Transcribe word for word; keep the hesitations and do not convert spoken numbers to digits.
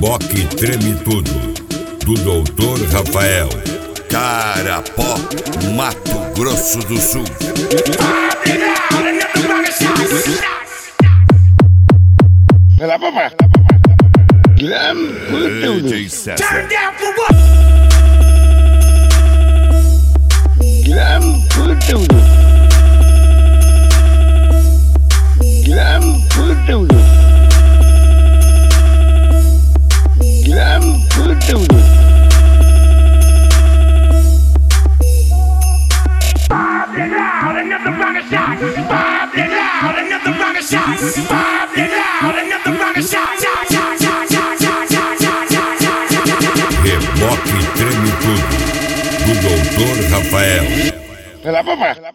Reboque Treme Tudo, do doutor Rafael. Carapó, Mato Grosso do Sul. Vai lá, papai. Guilherme, D J César. Guilherme, tudo. Guilherme, tudo. Guilherme, tudo. Bob it out, another rocket shot. Bob it out, another rocket shot. Bob it out, another rocket shot. Reboque Treme Tudo, do doutor Rafael. Vai lá, papai.